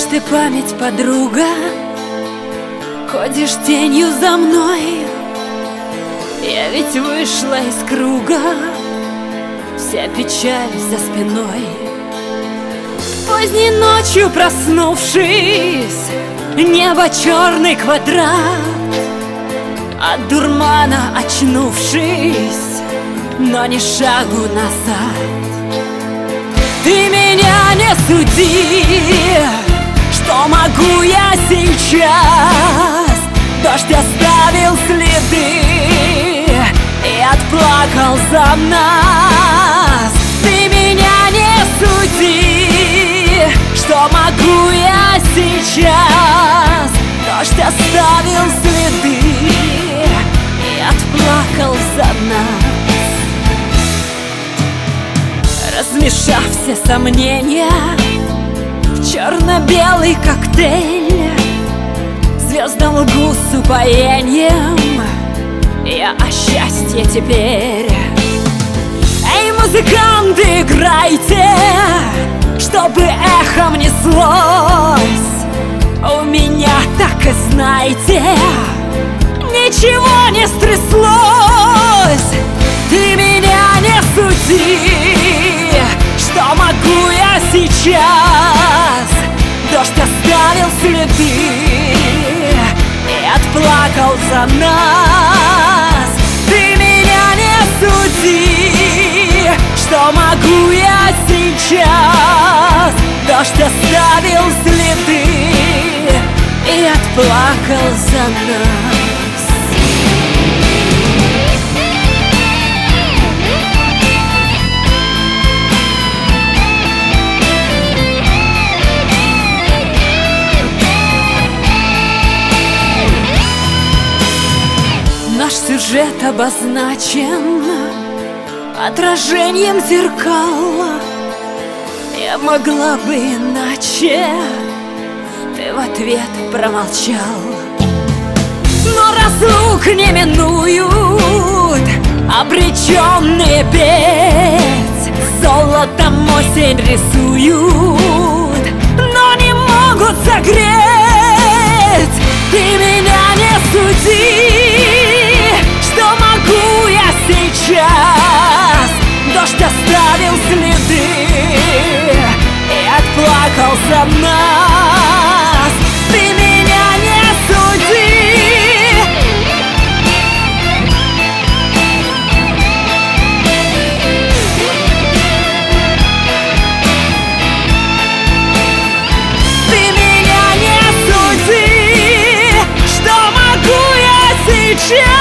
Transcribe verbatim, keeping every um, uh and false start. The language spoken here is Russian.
ты память, подруга, ходишь тенью за мной. Я ведь вышла из круга, вся печаль за спиной. Поздней ночью проснувшись, небо черный квадрат, от дурмана очнувшись, но ни шагу назад. Ты меня не суди, что могу я сейчас? Дождь оставил следы и отплакал за нас. Ты меня не суди, что могу я сейчас? Дождь оставил следы и отплакал за нас. Размешав все сомнения в черно-белый коктейль, звездам лгу с упоением, я о счастье теперь. Эй, музыканты, играйте, чтобы эхом неслось. У меня, так и знайте, ничего не стряслось. Ты меня не суди, что могу я сейчас? Дождь оставил следы и отплакал за нас. Ты меня не суди, что могу я сейчас? Дождь оставил следы и отплакал за нас. Наш сюжет обозначен отражением зеркала. Я могла бы иначе, ты в ответ промолчал. Но разлук не минуют обреченные петь, золотом осень рисуют, но не могут согреть. Ты меня не суди, что могу я сейчас? Дождь оставил следы и отплакал за нас. Ты меня не суди. Ты меня не суди, что могу я сейчас?